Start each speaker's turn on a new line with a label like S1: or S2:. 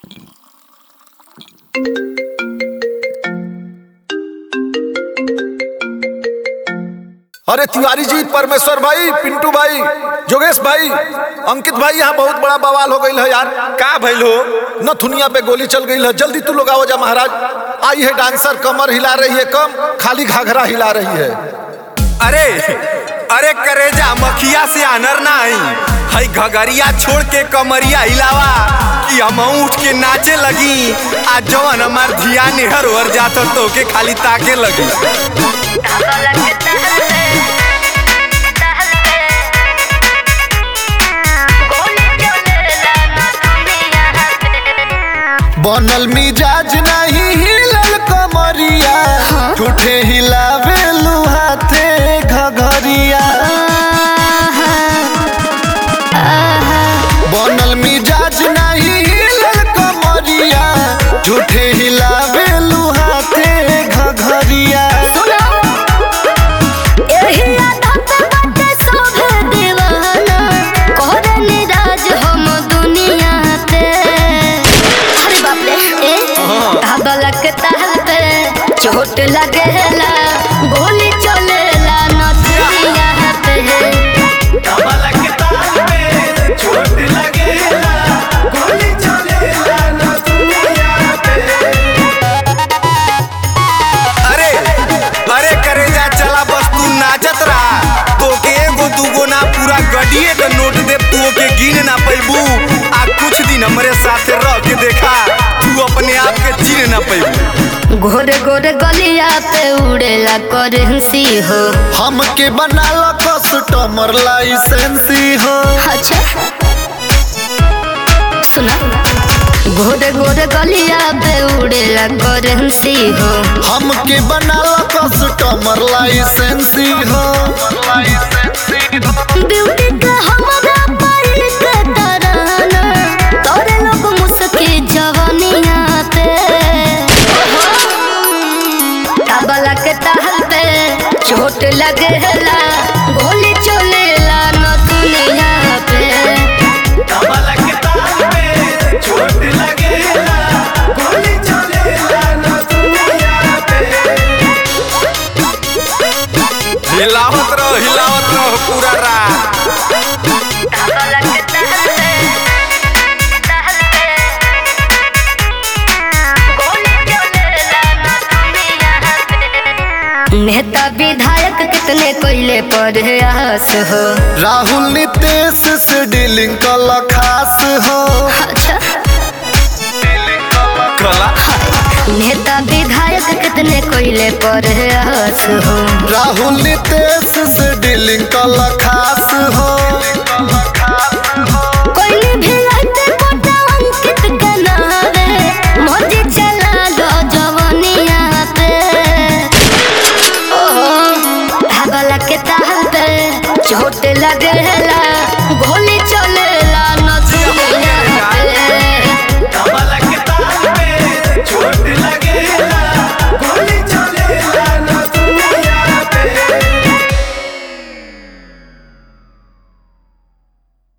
S1: अरे तिवारी जी, परमेश्वर भाई, पिंटू भाई, जोगेश भाई, अंकित भाई, यहाँ बहुत बड़ा बवाल हो गई है यार।
S2: का भइल हो?
S1: नथुनिया पे गोली चल गई है। जल्दी तू लोग आओ जा महाराज। आई है डांसर, कमर हिला रही है कम, खाली घाघरा हिला रही है।
S2: अरे अरे करेजा मखिया से आनर ना आई हई घगरिया छोड़ के कमरिया हिलावा कि हम उठ के नाचे लगी। आज जवन हमार धिया नेहर वर जात तो के खाली ताके लगी।
S1: बनल मिजाज नहीं हिलल कमरिया, ठूठे हिलावे लुहाथे घघरिया। बनल मिजाज नहीं हिलल कमरिया, झूठे हिलावे लुहाथे घघरिया।
S3: चोट लगेला गोली चलेला नथुनिया पे।
S2: चोट लगेला गोली चलेला नथुनिया पे। अरे अरे करेजा चला बस तू नाचत रहा तो के एगो दूगो ना पूरा गडिए के नोट दे तू के गिन ना पैबू। आ कुछ दिन हमरे साथे रह के देखा तू अपने आप के चिन्ह ना पैबू।
S3: घोरे घोरे गलिया पे उड़ेला करेंसी हो,
S1: हमके बनाला कस्टमर लाइसेंसी हो।
S3: अच्छा सुना, घोरे घोरे गलिया पे उड़ेला करेंसी हो,
S1: हमके बनाला कस्टमर लाइसेंसी हो।
S3: ब्यूटी का हमारा पाइल के तराना, तोरे लोग मुस्की जवानिया पे। तबला के ताल पे चोट लगेला गोली चलेला नथुनिया पे।
S2: तबला के ताल पे चोट लगेला गोली चलेला नथुनिया पे। हिलावत रहो पूरा रात।
S3: तबला के ताल पे गोली चलेला नथुनिया पे। नेता विधायक कितने कोयले पर आस हो,
S1: राहुल नितेश से डीलिंग कला खास हो।
S3: अच्छा
S2: कला
S3: नेता विधायक कितने कोयले पर आस हो,
S1: राहुल नितेश से डीलिंग कला खास हो।
S3: कोई भी लाते कोटा अंकित के नावे, मौजी चला दो जवानिया पे। ओहो तबला के ताल पे चोट लगे